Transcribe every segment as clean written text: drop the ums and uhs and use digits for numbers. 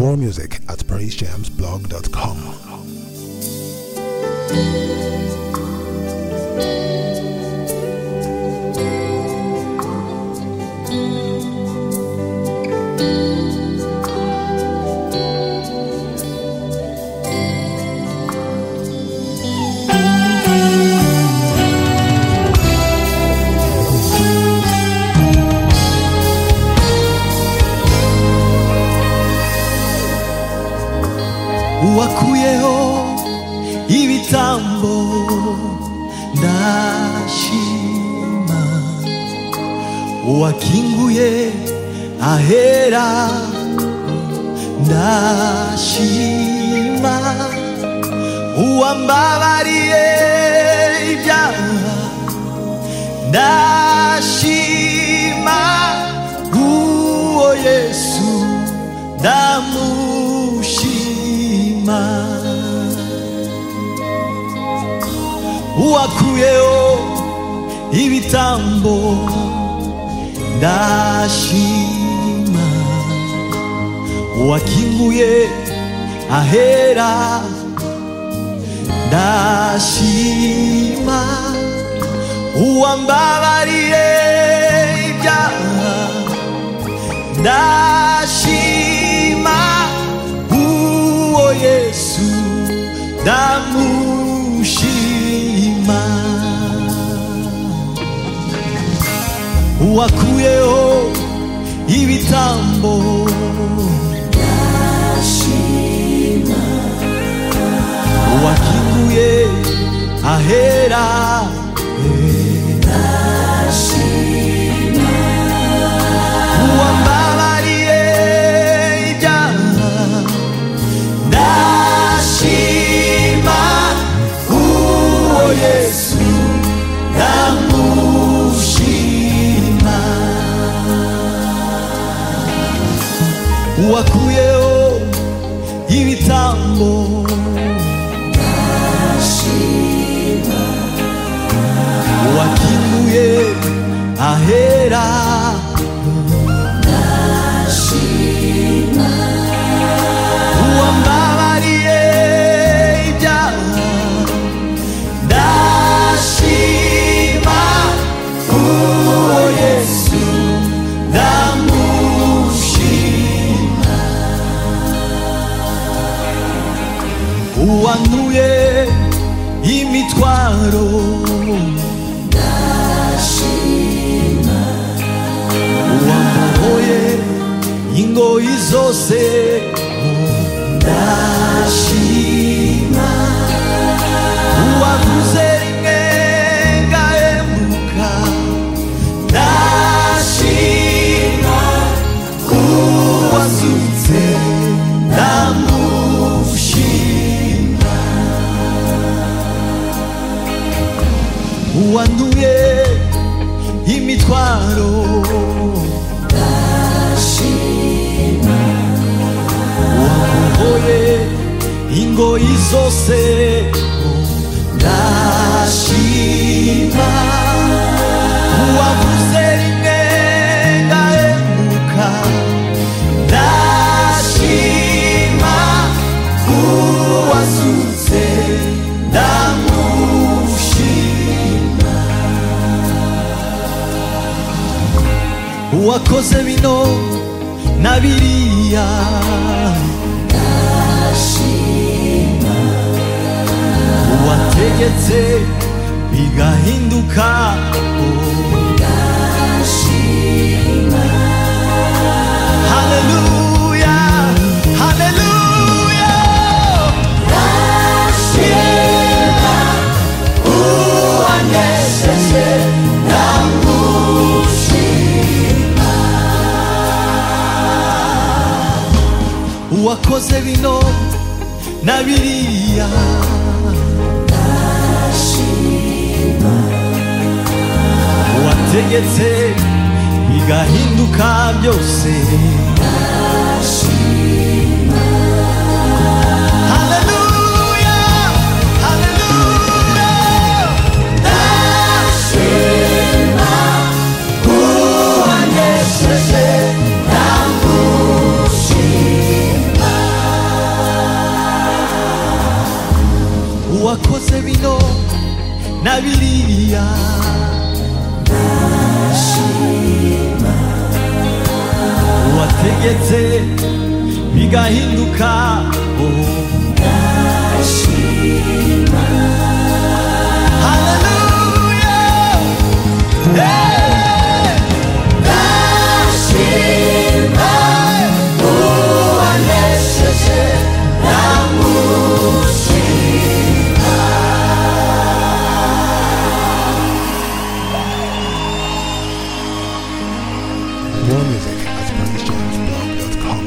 More music at praisejamsblog.com. Wakuyeho ibitambo ndashima, wakinguye ahera ndashima, uwambabariye ibyaha ndashima, uwo Yesu ndamushima. Wakuyeho ibitambo ndashima, wakinguye ahera ndashima, uwambabariye ibyaha ndashima, uwo Yesu ndamushima. Wakuyeho ibitambo ndashima, wakinguye ahera ndashima, uwambabariye ibyaha ndashima, uwo Yesu ndamushima. Wakuyeho ibitambo ndashima, wakinguye ahera ndashima, uwambabariye ibyaha ndashima, uwo Yesu ndamushima. Uwantuye imitwaro ndashima, uwambohoye ingoyi zose ndashima, uwavuze rimwe ngahemuka ndashima, uwazutse ndamushima. Uwantuye imitwaro ndashima, uwambohoye ingoyi zose ndashima, uwavuze rimwe ngahemuka ndashima, uwazutse ndamushima. Uwakoze bino na biriya ndashima, uwategetse bigahinduka ndashima. Haleluya, haleluya, ndashima, uwanesheje ndamushima. Uwakoze bino na biriya ndashima, uwategetse bigahinduka byose ndashima. Haleluya, haleluya, ndashima, uwanesheje ndamushima. na Bibiliya wategetse bigahinduka More music at praisejamsblog.com.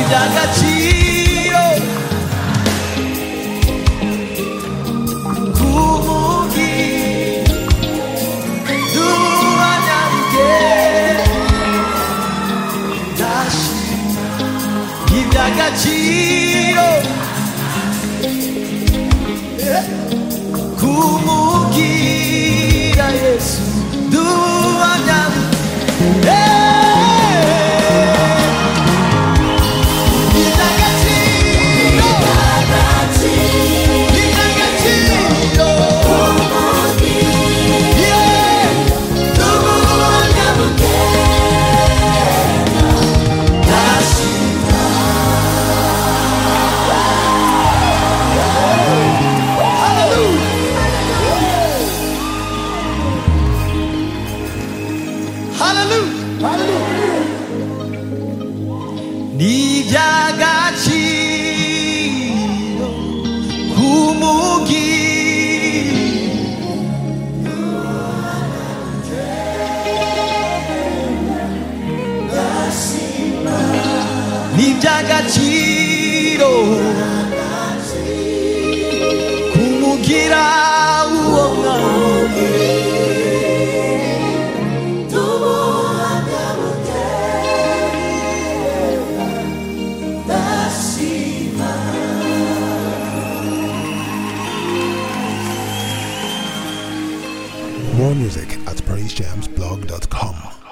iby'agaciro iby'agaciro kumugira Yesu duhamya n'iby'agaciro n'iby'agaciro kumugira uwo mwami More music at praisejamsblog.com.